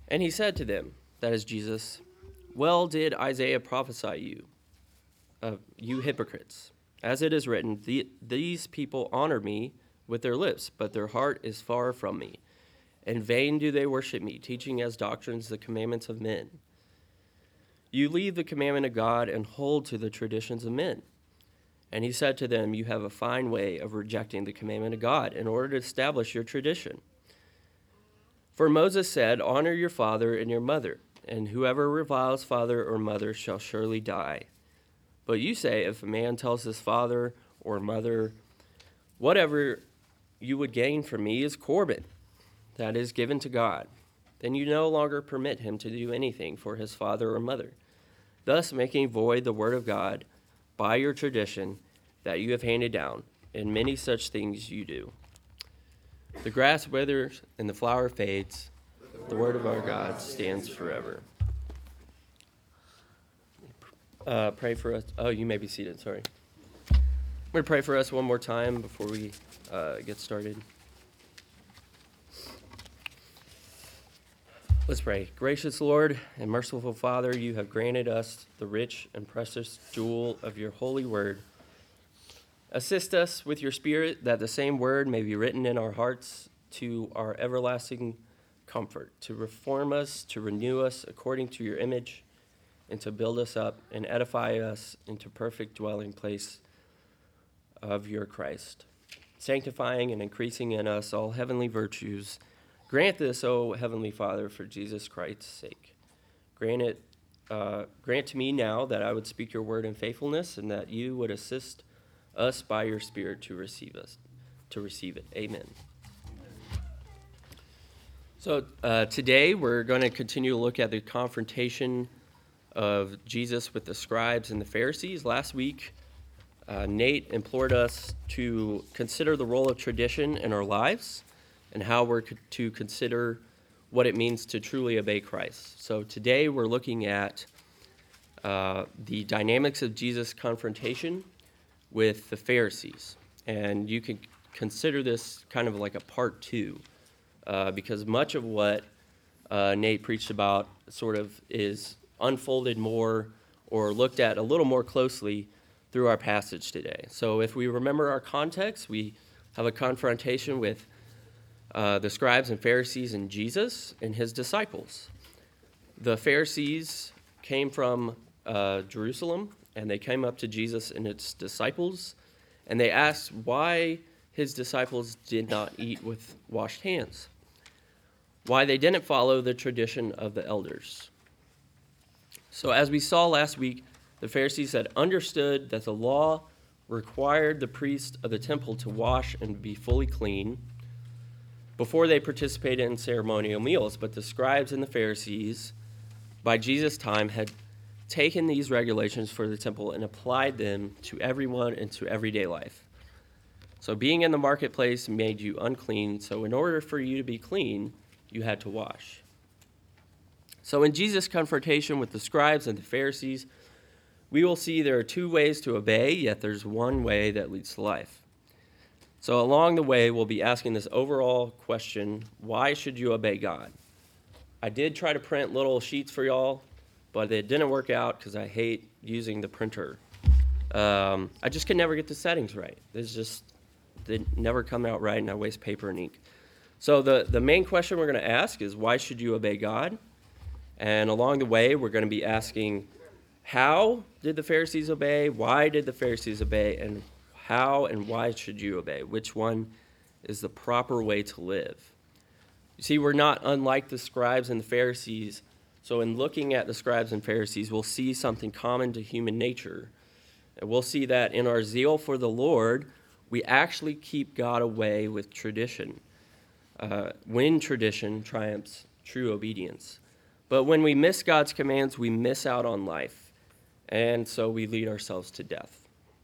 And he said to them, that is Jesus, well did Isaiah prophesy you hypocrites. As it is written, these people honor me with their lips, but their heart is far from me. In vain do they worship me, teaching as doctrines the commandments of men. You leave the commandment of God and hold to the traditions of men. And he said to them, you have a fine way of rejecting the commandment of God in order to establish your tradition. For Moses said, honor your father and your mother, and whoever reviles father or mother shall surely die. But you say, if a man tells his father or mother, whatever you would gain from me is Corban, that is given to God, then you no longer permit him to do anything for his father or mother, thus making void the word of God by your tradition that you have handed down, and many such things you do. The grass withers and the flower fades. The word of our God stands forever. Pray for us. Oh, you may be seated. Sorry. I'm going to pray for us one more time before we get started. Let's pray. Gracious Lord and merciful Father, you have granted us the rich and precious jewel of your holy word. Assist us with your Spirit that the same word may be written in our hearts to our everlasting comfort, to reform us, to renew us according to your image, and to build us up and edify us into perfect dwelling place of your Christ, sanctifying and increasing in us all heavenly virtues. Grant this, O Heavenly Father, for Jesus Christ's sake. Grant to me now that I would speak your word in faithfulness, and that you would assist us by your Spirit to receive it. Amen. So today we're going to continue to look at the confrontation of Jesus with the scribes and the Pharisees. Last week, Nate implored us to consider the role of tradition in our lives and how we're to consider what it means to truly obey Christ. So today we're looking at the dynamics of Jesus' confrontation with the Pharisees. And you can consider this kind of like a part two, because much of what Nate preached about sort of is unfolded more or looked at a little more closely through our passage today. So if we remember our context, we have a confrontation with the scribes and Pharisees and Jesus and his disciples. The Pharisees came from Jerusalem, and they came up to Jesus and his disciples, and they asked why his disciples did not eat with washed hands, why they didn't follow the tradition of the elders. So as we saw last week, the Pharisees had understood that the law required the priest of the temple to wash and be fully clean before they participated in ceremonial meals, but the scribes and the Pharisees, by Jesus' time, had taken these regulations for the temple and applied them to everyone and to everyday life. So being in the marketplace made you unclean, so in order for you to be clean, you had to wash. So in Jesus' confrontation with the scribes and the Pharisees, we will see there are two ways to obey, yet there's one way that leads to life. So along the way, we'll be asking this overall question, why should you obey God? I did try to print little sheets for y'all, but it didn't work out because I hate using the printer. I just can never get the settings right. They never come out right, and I waste paper and ink. So the main question we're going to ask is, why should you obey God? And along the way, we're going to be asking, how did the Pharisees obey? Why did the Pharisees obey? And how and why should you obey? Which one is the proper way to live? You see, we're not unlike the scribes and the Pharisees. So in looking at the scribes and Pharisees, we'll see something common to human nature. And we'll see that in our zeal for the Lord, we actually keep God away with tradition. When tradition triumphs true obedience. But when we miss God's commands, we miss out on life. And so we lead ourselves to death.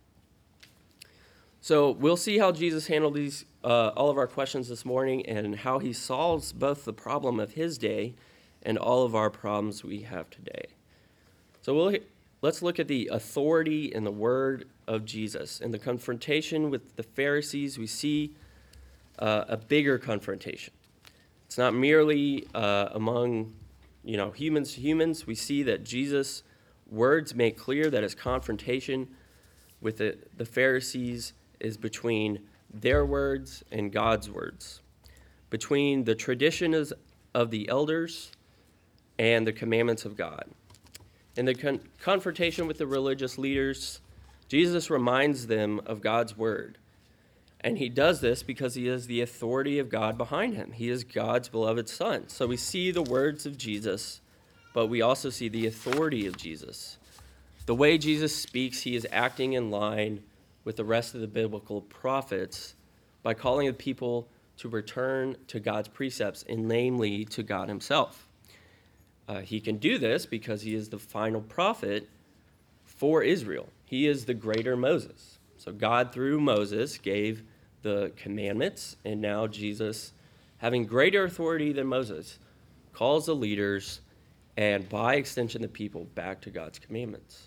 So we'll see how Jesus handled these all of our questions this morning and how he solves both the problem of his day and all of our problems we have today. So let's look at the authority in the word of Jesus. In the confrontation with the Pharisees, we see a bigger confrontation. It's not merely among humans to humans, we see that Jesus' words make clear that his confrontation with the Pharisees is between their words and God's words, between the traditions of the elders and the commandments of God. In the confrontation with the religious leaders, Jesus reminds them of God's word. And he does this because he is the authority of God behind him. He is God's beloved Son. So we see the words of Jesus, but we also see the authority of Jesus. The way Jesus speaks, he is acting in line with the rest of the biblical prophets by calling the people to return to God's precepts, and namely to God himself. He can do this because he is the final prophet for Israel. He is the greater Moses. So God, through Moses, gave the commandments, and now Jesus, having greater authority than Moses, calls the leaders and, by extension, the people back to God's commandments.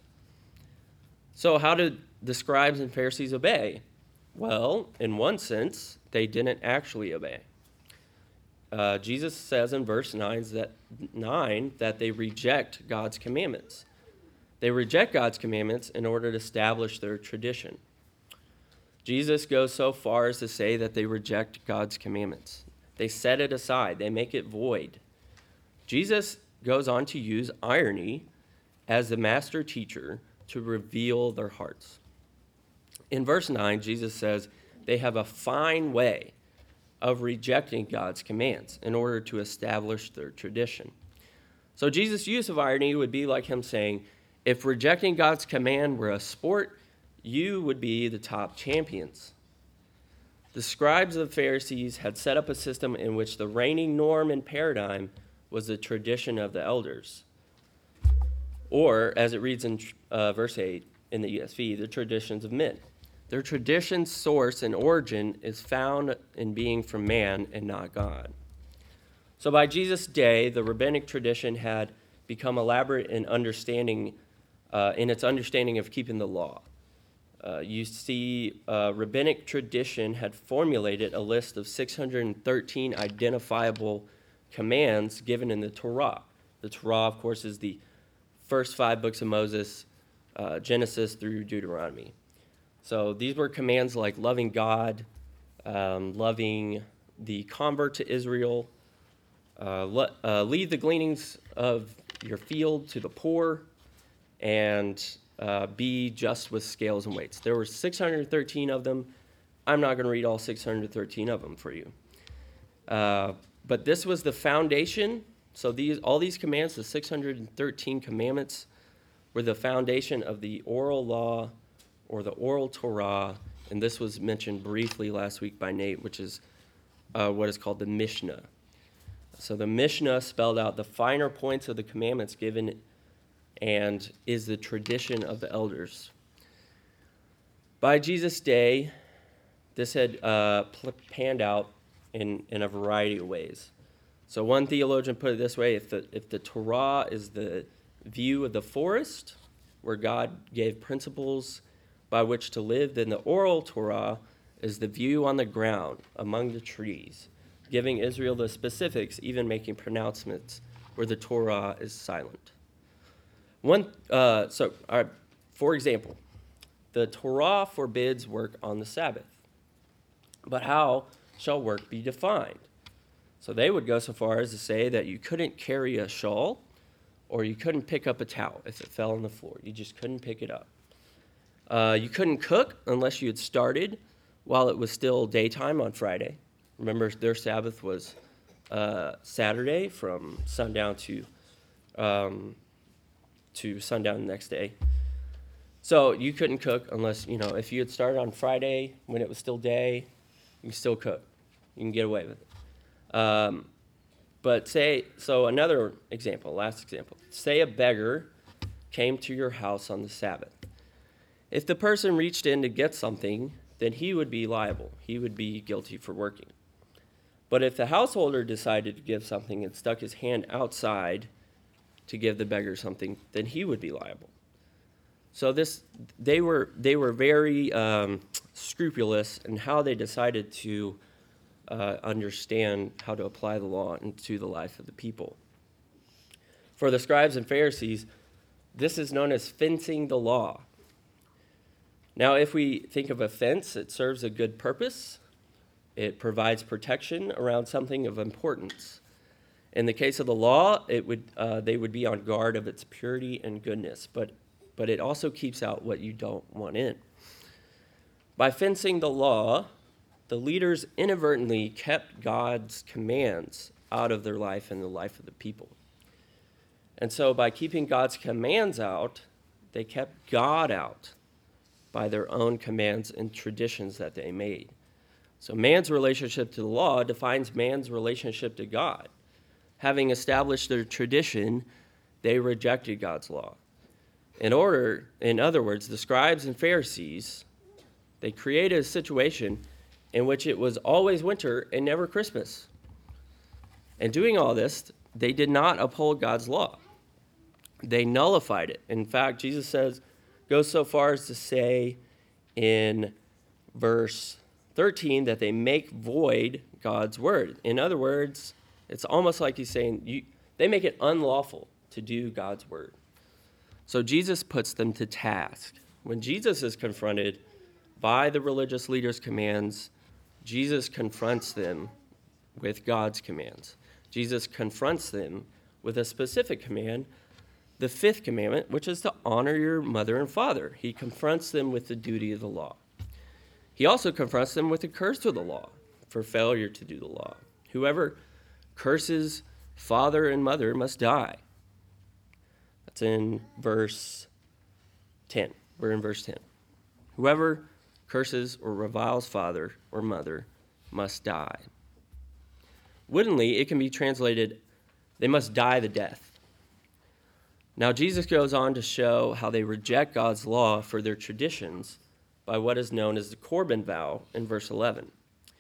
So how did the scribes and Pharisees obey? Well, in one sense, they didn't actually obey. Jesus says in verse 9 that they reject God's commandments. They reject God's commandments in order to establish their tradition. Jesus goes so far as to say that they reject God's commandments. They set it aside. They make it void. Jesus goes on to use irony as the master teacher to reveal their hearts. In verse 9, Jesus says they have a fine way of rejecting God's commands in order to establish their tradition. So Jesus' use of irony would be like him saying, if rejecting God's command were a sport, you would be the top champions. The scribes of the Pharisees had set up a system in which the reigning norm and paradigm was the tradition of the elders. Or, as it reads in verse 8 in the ESV, the traditions of men. Their tradition's source and origin is found in being from man and not God. So by Jesus' day, the rabbinic tradition had become elaborate in its understanding of keeping the law. You see, rabbinic tradition had formulated a list of 613 identifiable commands given in the Torah. The Torah, of course, is the first 5 books of Moses, Genesis through Deuteronomy. So these were commands like loving God, loving the convert to Israel, leave the gleanings of your field to the poor, and be just with scales and weights. There were 613 of them. I'm not going to read all 613 of them for you. But this was the foundation. So all these commands, the 613 commandments, were the foundation of the oral law or the oral Torah, and this was mentioned briefly last week by Nate, which is what is called the Mishnah. So the Mishnah spelled out the finer points of the commandments given and is the tradition of the elders. By Jesus' day, this had panned out in a variety of ways. So one theologian put it this way: if the Torah is the view of the forest, where God gave principles by which to live, then the oral Torah is the view on the ground among the trees, giving Israel the specifics, even making pronouncements where the Torah is silent. For example, the Torah forbids work on the Sabbath. But how shall work be defined? So they would go so far as to say that you couldn't carry a shawl or you couldn't pick up a towel if it fell on the floor. You just couldn't pick it up. You couldn't cook unless you had started while it was still daytime on Friday. Remember, their Sabbath was Saturday from sundown to sundown the next day. So you couldn't cook unless, if you had started on Friday when it was still day, you can still cook. You can get away with it. Another example, last example. Say a beggar came to your house on the Sabbath. If the person reached in to get something, then he would be liable. He would be guilty for working. But if the householder decided to give something and stuck his hand outside to give the beggar something, then he would be liable. So they were very scrupulous in how they decided to understand how to apply the law into the life of the people. For the scribes and Pharisees, this is known as fencing the law. Now, if we think of a fence, it serves a good purpose. It provides protection around something of importance. In the case of the law, they would be on guard of its purity and goodness, but it also keeps out what you don't want in. By fencing the law, the leaders inadvertently kept God's commands out of their life and the life of the people. And so by keeping God's commands out, they kept God out by their own commands and traditions that they made. So man's relationship to the law defines man's relationship to God. Having established their tradition, they rejected God's law. In other words, the scribes and Pharisees, they created a situation in which it was always winter and never Christmas. And doing all this, they did not uphold God's law. They nullified it. In fact, Jesus goes so far as to say in verse 13 that they make void God's word. In other words, it's almost like he's saying they make it unlawful to do God's word. So Jesus puts them to task. When Jesus is confronted by the religious leaders' commands, Jesus confronts them with God's commands. Jesus confronts them with a specific command, the fifth commandment, which is to honor your mother and father. He confronts them with the duty of the law. He also confronts them with the curse of the law for failure to do the law. Whoever curses father and mother must die. That's in verse 10. We're in verse 10. Whoever curses or reviles father or mother must die. Woodenly, it can be translated, they must die the death. Now, Jesus goes on to show how they reject God's law for their traditions by what is known as the Corban vow in verse 11.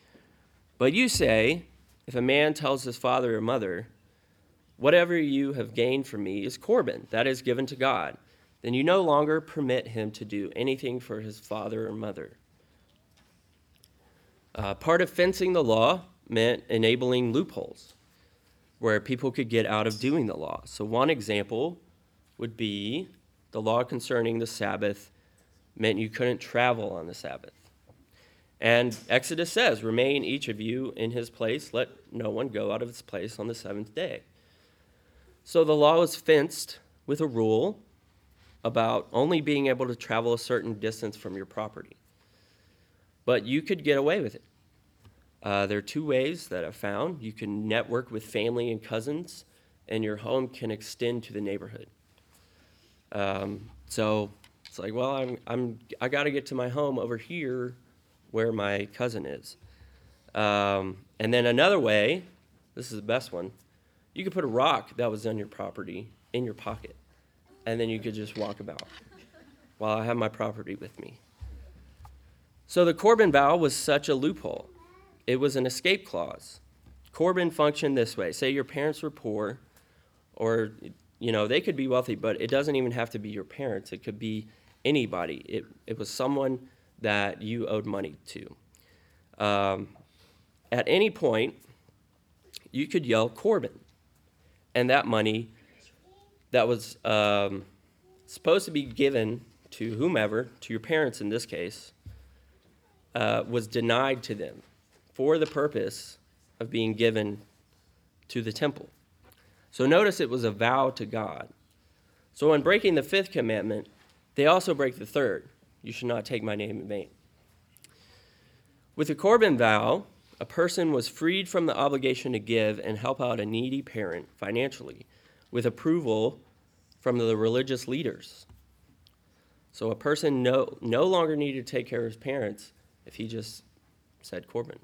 But you say, if a man tells his father or mother, whatever you have gained from me is Corban, that is given to God, then you no longer permit him to do anything for his father or mother. Part of fencing the law meant enabling loopholes where people could get out of doing the law. So one example would be the law concerning the Sabbath meant you couldn't travel on the Sabbath. And Exodus says, remain each of you in his place, let no one go out of his place on the seventh day. So the law was fenced with a rule about only being able to travel a certain distance from your property. But you could get away with it. There are two ways that I've found. You can network with family and cousins, and your home can extend to the neighborhood. So it's like, well, I got to get to my home over here where my cousin is. And then another way, this is the best one, you could put a rock that was on your property in your pocket, and then you could just walk about while I have my property with me. So the Corban vow was such a loophole. It was an escape clause. Corban functioned this way. Say your parents were poor, or, they could be wealthy, but it doesn't even have to be your parents. It could be anybody. It was someone that you owed money to. At any point, you could yell Corban, and that money that was supposed to be given to whomever, to your parents in this case, was denied to them for the purpose of being given to the temple. So notice it was a vow to God. So in breaking the fifth commandment, they also break the third. You should not take my name in vain. With the Corban vow, a person was freed from the obligation to give and help out a needy parent financially with approval from the religious leaders. So a person no longer needed to take care of his parents if he just said Corban.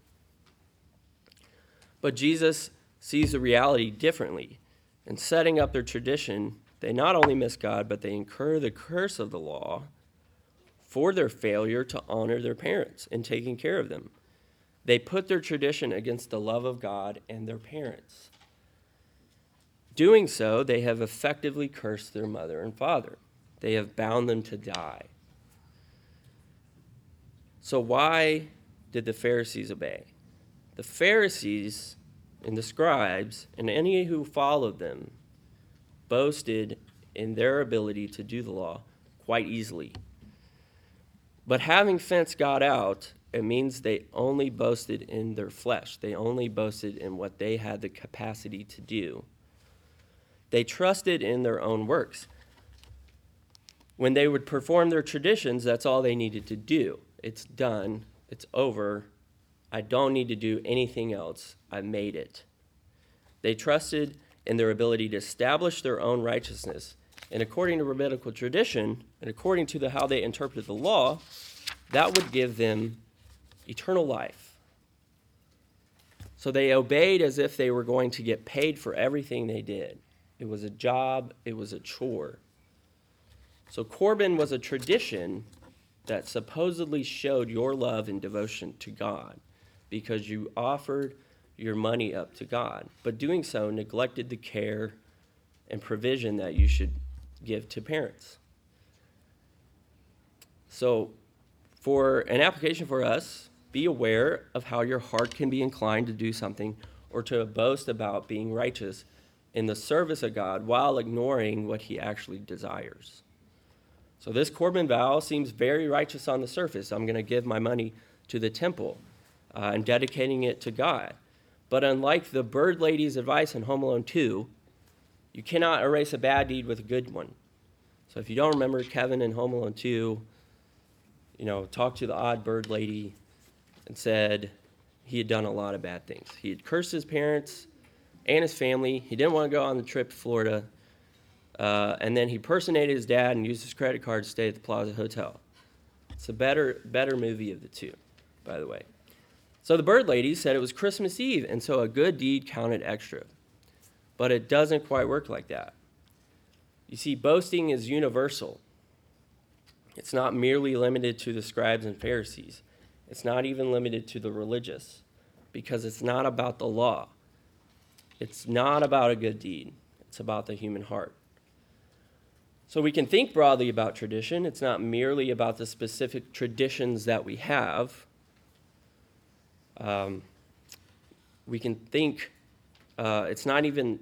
But Jesus sees the reality differently. In setting up their tradition, they not only miss God, but they incur the curse of the law for their failure to honor their parents in taking care of them. They put their tradition against the love of God and their parents. Doing so, they have effectively cursed their mother and father. They have bound them to die. So why did the Pharisees obey? The Pharisees and the scribes and any who followed them boasted in their ability to do the law quite easily. But having fenced God out, it means they only boasted in their flesh. They only boasted in what they had the capacity to do. They trusted in their own works. When they would perform their traditions, that's all they needed to do. It's done. It's over. I don't need to do anything else. I made it. They trusted in their ability to establish their own righteousness. And according to rabbinical tradition, and according to how they interpreted the law, that would give them eternal life. So they obeyed as if they were going to get paid for everything they did. It was a job. It was a chore. So Corban was a tradition that supposedly showed your love and devotion to God because you offered your money up to God, but doing so neglected the care and provision that you should give to parents. So for an application for us, be aware of how your heart can be inclined to do something or to boast about being righteous in the service of God while ignoring what he actually desires. So this Corban vow seems very righteous on the surface. I'm going to give my money to the temple and dedicating it to God. But unlike the bird lady's advice in Home Alone 2, you cannot erase a bad deed with a good one. So if you don't remember, Kevin in Home Alone 2, talked to the odd bird lady and said he had done a lot of bad things. He had cursed his parents and his family. He didn't want to go on the trip to Florida. And then he personated his dad and used his credit card to stay at the Plaza Hotel. It's a better movie of the two, by the way. So the bird lady said it was Christmas Eve, and so a good deed counted extra. But it doesn't quite work like that. You see, boasting is universal. It's not merely limited to the scribes and Pharisees. It's not even limited to the religious, because it's not about the law. It's not about a good deed. It's about the human heart. So we can think broadly about tradition. It's not merely about the specific traditions that we have. We can think, it's not even,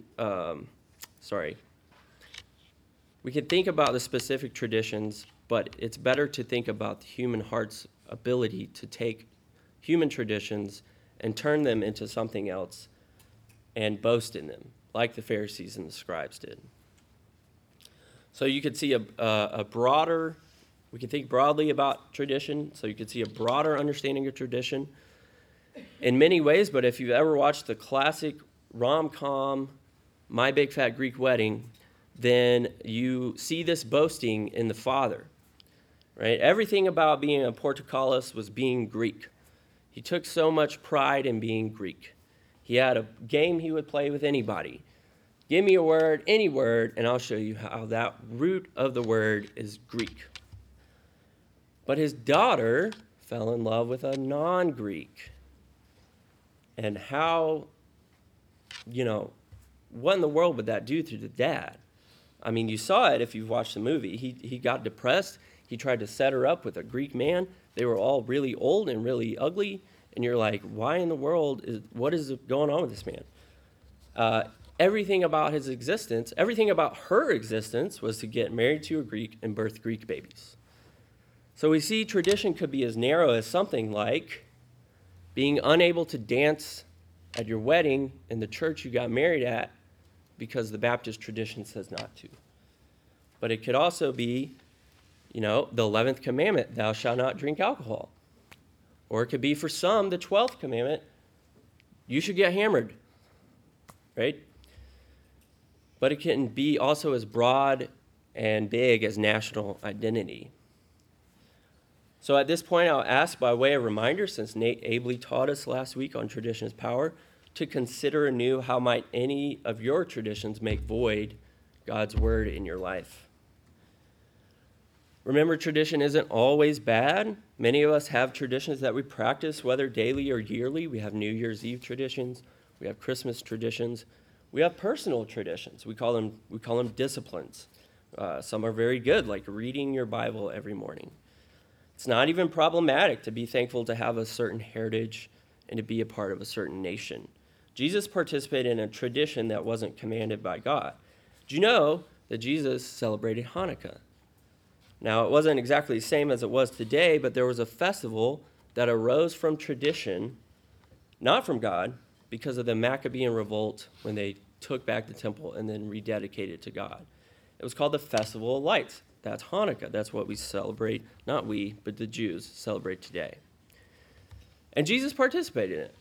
we can think about the specific traditions, but it's better to think about the human heart's ability to take human traditions and turn them into something else and boast in them, like the Pharisees and the scribes did. So you could see we can think broadly about tradition, so you could see a broader understanding of tradition in many ways, but if you've ever watched the classic rom-com, My Big Fat Greek Wedding, then you see this boasting in the father, right? Everything about being a Portokalos was being Greek. He took so much pride in being Greek. He had a game he would play with anybody. Give me a word, any word, and I'll show you how that root of the word is Greek. But his daughter fell in love with a non-Greek. And how, what in the world would that do to the dad? I mean, you saw it if you've watched the movie. He got depressed. He tried to set her up with a Greek man. They were all really old and really ugly. And you're like, why in the world what is going on with this man? Everything about his existence, everything about her existence was to get married to a Greek and birth Greek babies. So we see tradition could be as narrow as something like being unable to dance at your wedding in the church you got married at because the Baptist tradition says not to. But it could also be, the 11th commandment, thou shalt not drink alcohol. Or it could be for some, the 12th commandment, you should get hammered, right? But it can be also as broad and big as national identity. So at this point, I'll ask by way of reminder, since Nate ably taught us last week on tradition as power, to consider anew how might any of your traditions make void God's word in your life. Remember, tradition isn't always bad. Many of us have traditions that we practice, whether daily or yearly. We have New Year's Eve traditions. We have Christmas traditions. We have personal traditions. We call them disciplines. Some are very good, like reading your Bible every morning. It's not even problematic to be thankful to have a certain heritage and to be a part of a certain nation. Jesus participated in a tradition that wasn't commanded by God. Do you know that Jesus celebrated Hanukkah? Now, it wasn't exactly the same as it was today, but there was a festival that arose from tradition, not from God, because of the Maccabean revolt when they took back the temple and then rededicated it to God. It was called the Festival of Lights. That's Hanukkah. That's what we celebrate, not we, but the Jews celebrate today. And Jesus participated in it.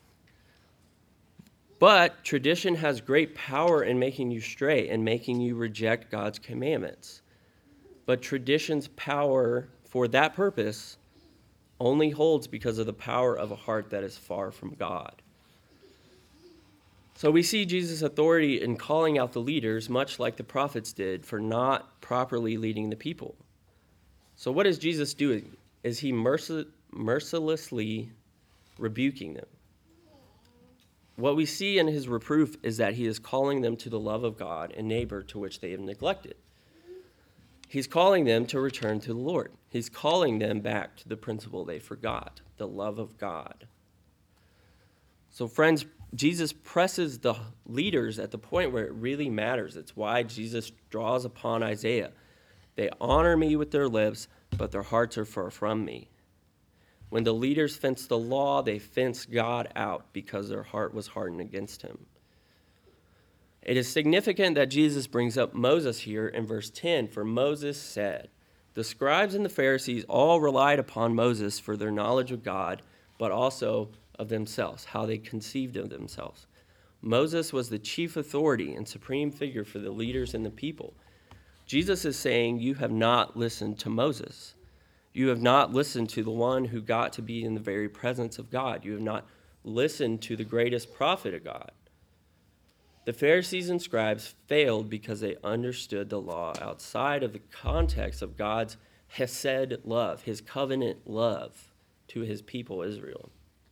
But tradition has great power in making you stray and making you reject God's commandments. But tradition's power for that purpose only holds because of the power of a heart that is far from God. So we see Jesus' authority in calling out the leaders, much like the prophets did, for not properly leading the people. So what is Jesus doing? Is he mercilessly rebuking them? What we see in his reproof is that he is calling them to the love of God and neighbor, to which they have neglected. He's calling them to return to the Lord. He's calling them back to the principle they forgot, the love of God. So friends, Jesus presses the leaders at the point where it really matters. It's why Jesus draws upon Isaiah. They honor me with their lips, but their hearts are far from me. When the leaders fenced the law, they fenced God out because their heart was hardened against him. It is significant that Jesus brings up Moses here in verse 10, for Moses said, the scribes and the Pharisees all relied upon Moses for their knowledge of God, but also of themselves, how they conceived of themselves. Moses was the chief authority and supreme figure for the leaders and the people. Jesus is saying, you have not listened to Moses. You have not listened to the one who got to be in the very presence of God. You have not listened to the greatest prophet of God. The Pharisees and scribes failed because they understood the law outside of the context of God's hesed love, his covenant love to his people Israel.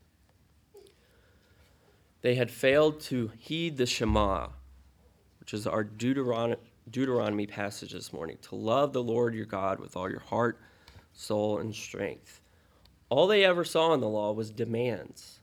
They had failed to heed the Shema, which is our Deuteronomy passage this morning, to love the Lord your God with all your heart, soul, and strength. All they ever saw in the law was demands.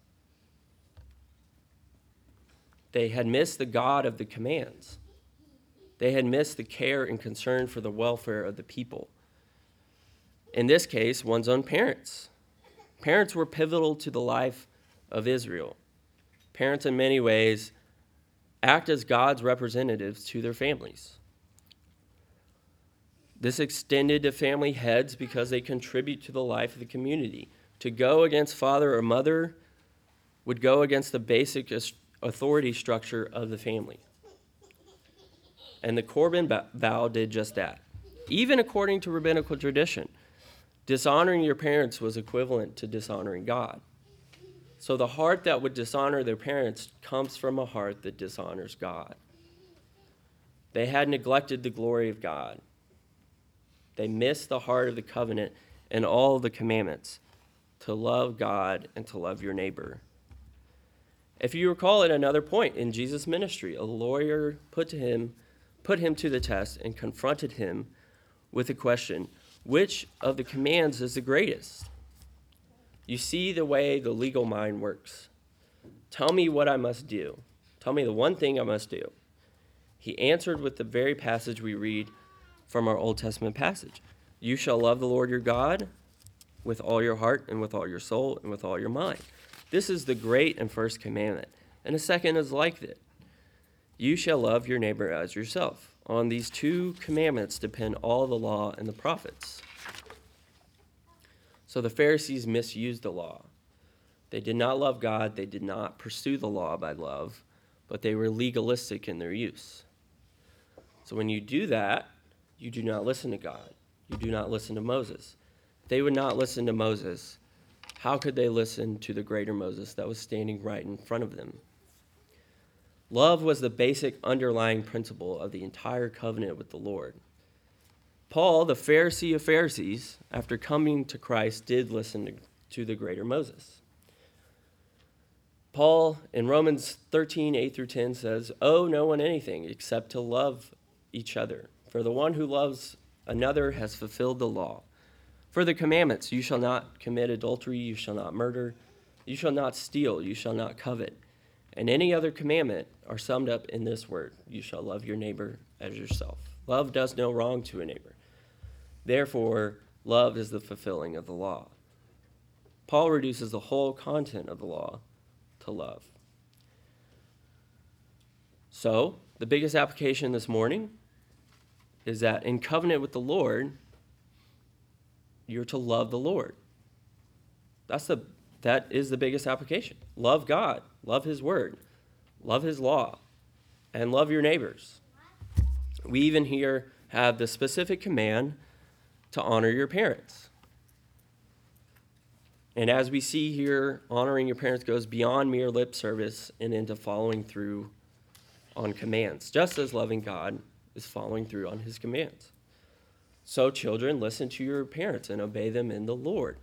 They had missed the God of the commands. They had missed the care and concern for the welfare of the people. In this case, one's own parents. Parents were pivotal to the life of Israel. Parents, in many ways, act as God's representatives to their families. This extended to family heads because they contribute to the life of the community. To go against father or mother would go against the basic authority structure of the family. And the Corban vow did just that. Even according to rabbinical tradition, dishonoring your parents was equivalent to dishonoring God. So the heart that would dishonor their parents comes from a heart that dishonors God. They had neglected the glory of God. They missed the heart of the covenant and all the commandments, to love God and to love your neighbor. If you recall at another point in Jesus' ministry, a lawyer put him to the test and confronted him with the question, which of the commands is the greatest? You see the way the legal mind works. Tell me what I must do. Tell me the one thing I must do. He answered with the very passage we read from our Old Testament passage. You shall love the Lord your God with all your heart and with all your soul and with all your mind. This is the great and first commandment. And the second is like it. You shall love your neighbor as yourself. On these two commandments depend all the law and the prophets. So the Pharisees misused the law. They did not love God. They did not pursue the law by love, but they were legalistic in their use. So when you do that, you do not listen to God. You do not listen to Moses. If they would not listen to Moses, how could they listen to the greater Moses that was standing right in front of them? Love was the basic underlying principle of the entire covenant with the Lord. Paul, the Pharisee of Pharisees, after coming to Christ, did listen to the greater Moses. Paul, in Romans 13, 8 through 10, says, owe no one anything except to love each other. For the one who loves another has fulfilled the law. For the commandments, you shall not commit adultery, you shall not murder, you shall not steal, you shall not covet. and any other commandment are summed up in this word: you shall love your neighbor as yourself. Love does no wrong to a neighbor. Therefore, love is the fulfilling of the law. Paul reduces the whole content of the law to love. So, the biggest application this morning is that in covenant with the Lord, you're to love the Lord. That is the biggest application. Love God, love his word, love his law, and love your neighbors. We even here have the specific command to honor your parents. And as we see here, honoring your parents goes beyond mere lip service and into following through on commands, just as loving God is following through on his commands. So children, listen to your parents and obey them in the Lord.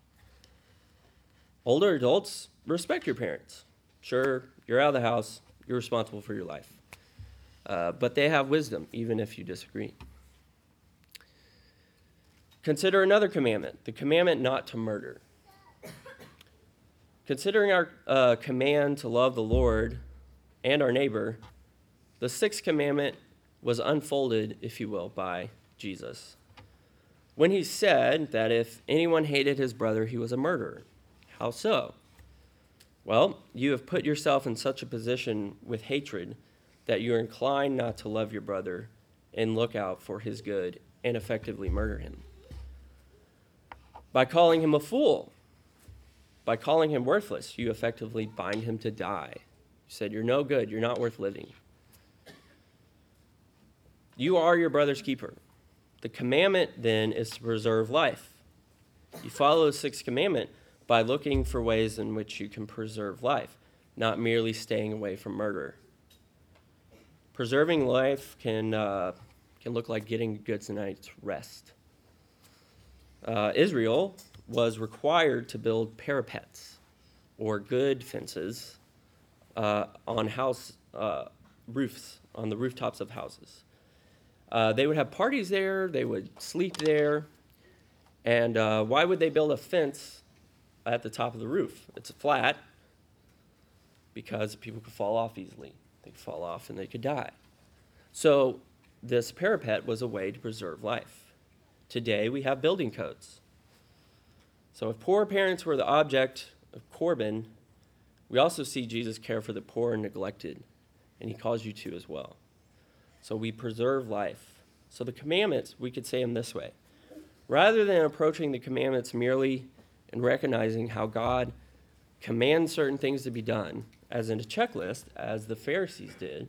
Older adults, respect your parents. Sure, you're out of the house, you're responsible for your life. But they have wisdom, even if you disagree. Consider another commandment, the commandment not to murder. Considering our command to love the Lord and our neighbor, the sixth commandment was unfolded, if you will, by Jesus, when he said that if anyone hated his brother, he was a murderer. How so? Well, you have put yourself in such a position with hatred that you're inclined not to love your brother and look out for his good and effectively murder him. By calling him a fool, by calling him worthless, you effectively bind him to die. You said, you're no good, you're not worth living. You are your brother's keeper. The commandment then is to preserve life. You follow the sixth commandment by looking for ways in which you can preserve life, not merely staying away from murder. Preserving life can look like getting a good night's rest. Israel was required to build parapets, or good fences, on house roofs, on the rooftops of houses. They would have parties there, they would sleep there, and why would they build a fence at the top of the roof? It's flat because people could fall off easily. They could fall off and they could die. So this parapet was a way to preserve life. Today we have building codes. So if poor parents were the object of Corban, we also see Jesus care for the poor and neglected, and he calls you to as well. So we preserve life. So the commandments, we could say them this way. Rather than approaching the commandments merely and recognizing how God commands certain things to be done, as in a checklist, as the Pharisees did,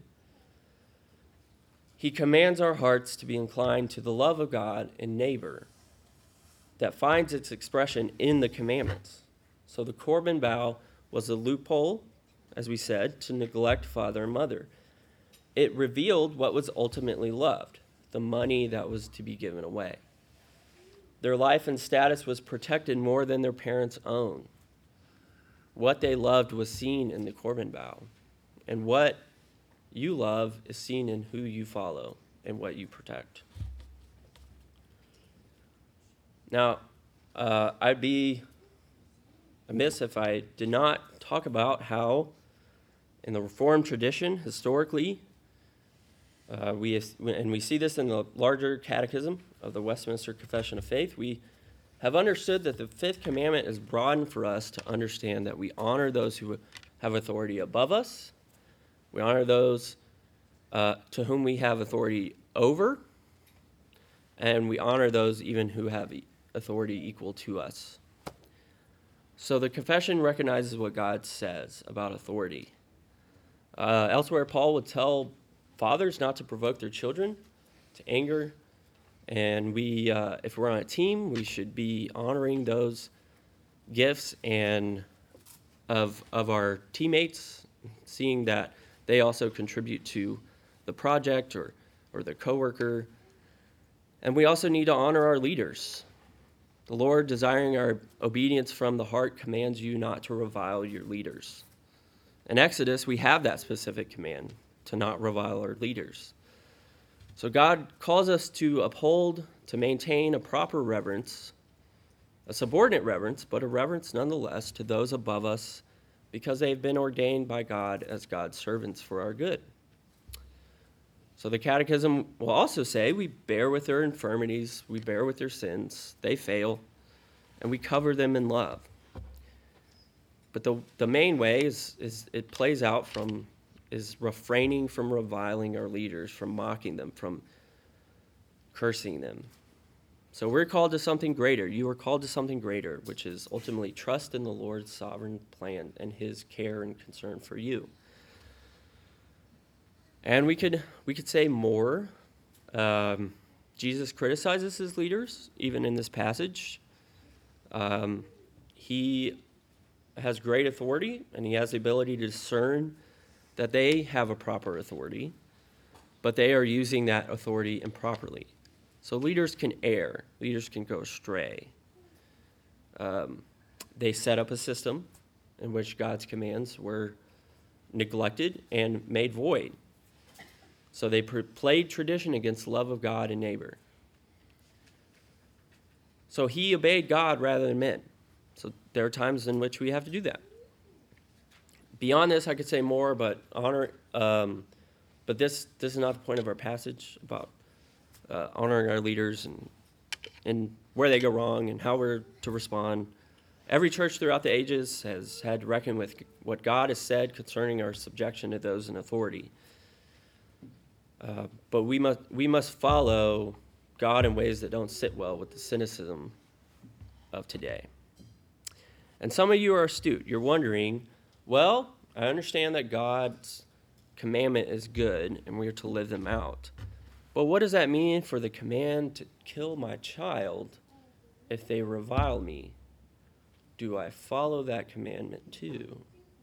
he commands our hearts to be inclined to the love of God and neighbor that finds its expression in the commandments. So the Corban vow was a loophole, as we said, to neglect father and mother. It revealed what was ultimately loved, the money that was to be given away. Their life and status was protected more than their parents' own. What they loved was seen in the Corban vow, and what you love is seen in who you follow and what you protect. Now, I'd be amiss if I did not talk about how, in the Reformed tradition, historically, we see this in the larger catechism of the Westminster Confession of Faith, we have understood that the fifth commandment is broadened for us to understand that we honor those who have authority above us, we honor those to whom we have authority over, and we honor those even who have authority equal to us. So the confession recognizes what God says about authority. Elsewhere, Paul would tell fathers not to provoke their children to anger, and we, if we're on a team, we should be honoring those gifts and of our teammates, seeing that they also contribute to the project or the coworker. And we also need to honor our leaders. The Lord, desiring our obedience from the heart, commands you not to revile your leaders. In Exodus, we have that specific command to not revile our leaders. So God calls us to uphold, to maintain a proper reverence, a subordinate reverence, but a reverence nonetheless to those above us because they have been ordained by God as God's servants for our good. So the Catechism will also say we bear with their infirmities, we bear with their sins, they fail, and we cover them in love. But the main way is it plays out is refraining from reviling our leaders, from mocking them, from cursing them. So we're called to something greater. You are called to something greater, which is ultimately trust in the Lord's sovereign plan and his care and concern for you. And we could say more. Jesus criticizes his leaders, even in this passage. He has great authority, and he has the ability to discern that they have a proper authority, but they are using that authority improperly. So leaders can err. Leaders can go astray. They set up a system in which God's commands were neglected and made void. So they played tradition against the love of God and neighbor. So he obeyed God rather than men. So there are times in which we have to do that. Beyond this, I could say more, but but this is not the point of our passage about honoring our leaders and where they go wrong and how we're to respond. Every church throughout the ages has had to reckon with what God has said concerning our subjection to those in authority. But we must follow God in ways that don't sit well with the cynicism of today. And some of you are astute. You're wondering, well, I understand that God's commandment is good and we are to live them out. But what does that mean for the command to kill my child if they revile me? Do I follow that commandment too?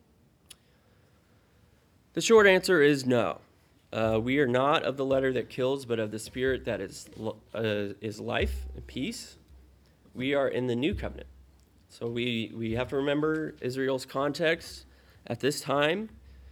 The short answer is no. We are not of the letter that kills, but of the spirit that is life and peace. We are in the new covenant. So we have to remember Israel's context at this time.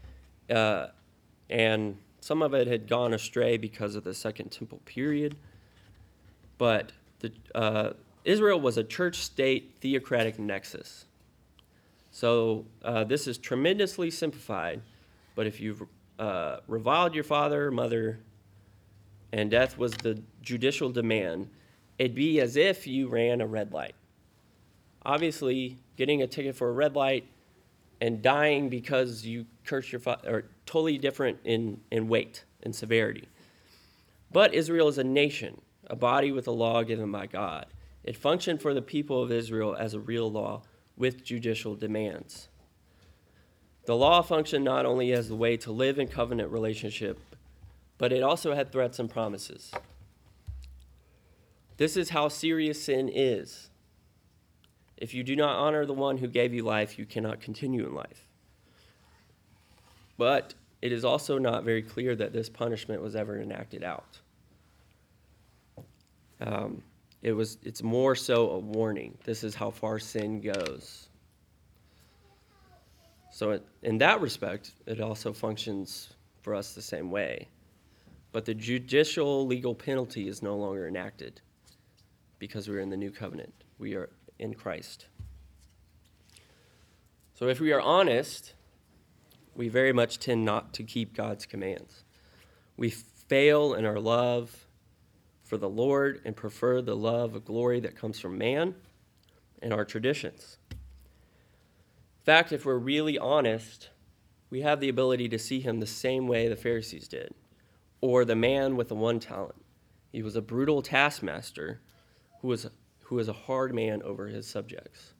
And some of it had gone astray because of the Second Temple period. But Israel was a church-state theocratic nexus. So this is tremendously simplified, but if you've reviled your father or mother and death was the judicial demand, it'd be as if you ran a red light. Obviously, getting a ticket for a red light and dying because you cursed your father are totally different in weight and severity. But Israel is a nation, a body with a law given by God. It functioned for the people of Israel as a real law with judicial demands. The law functioned not only as the way to live in covenant relationship, but it also had threats and promises. This is how serious sin is. If you do not honor the one who gave you life, you cannot continue in life. But it is also not very clear that this punishment was ever enacted out. It's more so a warning. This is how far sin goes. So in that respect, it also functions for us the same way. But the judicial legal penalty is no longer enacted because we're in the new covenant. We are in Christ. So if we are honest, we very much tend not to keep God's commands. We fail in our love for the Lord and prefer the love of glory that comes from man and our traditions. In fact, if we're really honest, we have the ability to see him the same way the Pharisees did, or the man with the one talent. He was a brutal taskmaster who was a hard man over his subjects.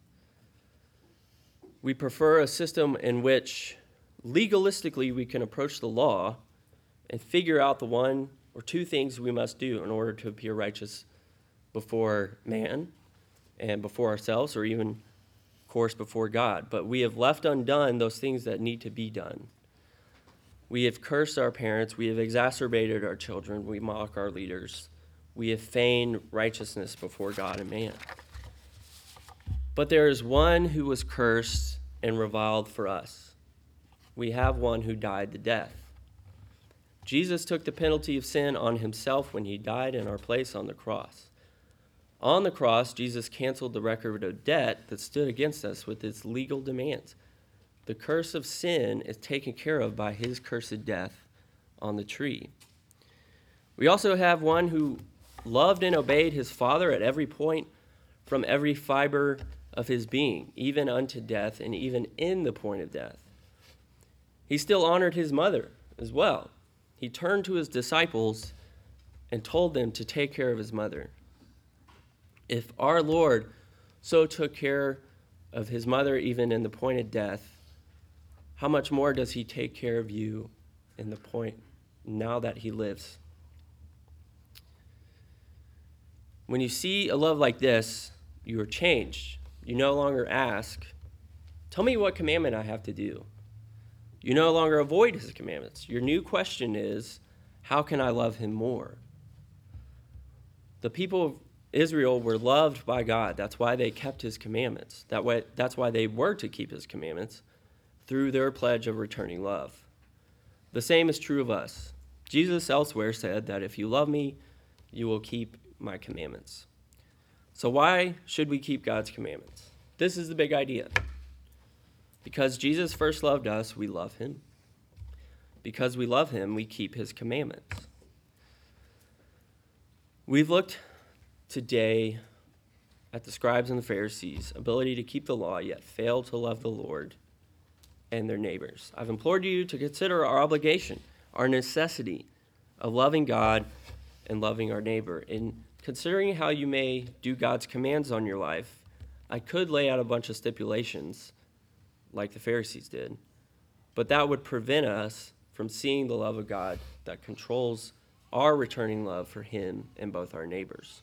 We prefer a system in which legalistically we can approach the law and figure out the one or two things we must do in order to appear righteous before man and before ourselves, or even, of course, before God. But we have left undone those things that need to be done. We have cursed our parents. We have exacerbated our children. We mock our leaders. We have feigned righteousness before God and man. But there is one who was cursed and reviled for us. We have one who died the death. Jesus took the penalty of sin on himself when he died in our place on the cross. On the cross, Jesus canceled the record of debt that stood against us with its legal demands. the curse of sin is taken care of by his cursed death on the tree. We also have one who loved and obeyed his Father at every point, from every fiber of his being, even unto death, and even in the point of death. He still honored his mother as well. He turned to his disciples and told them to take care of his mother. If our Lord so took care of his mother even in the point of death, how much more does he take care of you in the point now that he lives? When you see a love like this, you are changed. You no longer ask, tell me what commandment I have to do. You no longer avoid his commandments. Your new question is, how can I love him more? The people of Israel were loved by God. That's why they kept his commandments. That's why they were to keep his commandments through their pledge of returning love. The same is true of us. Jesus elsewhere said that if you love me, you will keep my commandments. So why should we keep God's commandments? This is the big idea. Because Jesus first loved us, we love him. Because we love him, we keep his commandments. We've looked today at the scribes and the Pharisees' ability to keep the law, yet fail to love the Lord and their neighbors. I've implored you to consider our obligation, our necessity of loving God and loving our neighbor. In considering how you may do God's commands on your life, I could lay out a bunch of stipulations like the Pharisees did, but that would prevent us from seeing the love of God that controls our returning love for him and both our neighbors.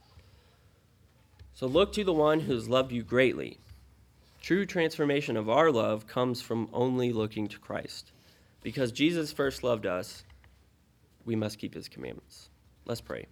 So look to the one who has loved you greatly. True transformation of our love comes from only looking to Christ. Because Jesus first loved us, we must keep his commandments. Let's pray.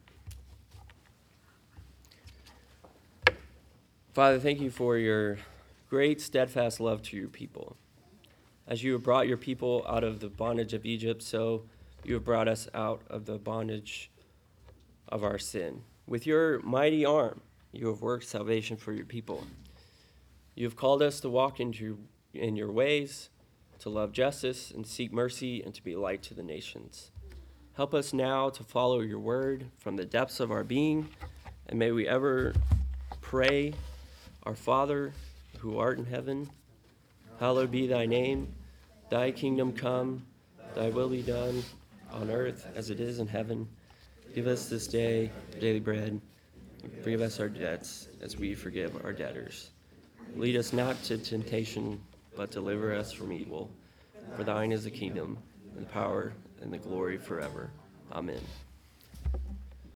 Father, thank you for your great steadfast love to your people. As you have brought your people out of the bondage of Egypt, so you have brought us out of the bondage of our sin. With your mighty arm, you have worked salvation for your people. You have called us to walk in your ways, to love justice and seek mercy, and to be light to the nations. Help us now to follow your word from the depths of our being, and may we ever pray, Our Father, who art in heaven, hallowed be thy name. Thy kingdom come, thy will be done, on earth as it is in heaven. Give us this day daily bread. Forgive us our debts as we forgive our debtors. Lead us not to temptation, but deliver us from evil. For thine is the kingdom, and the power, and the glory forever. Amen.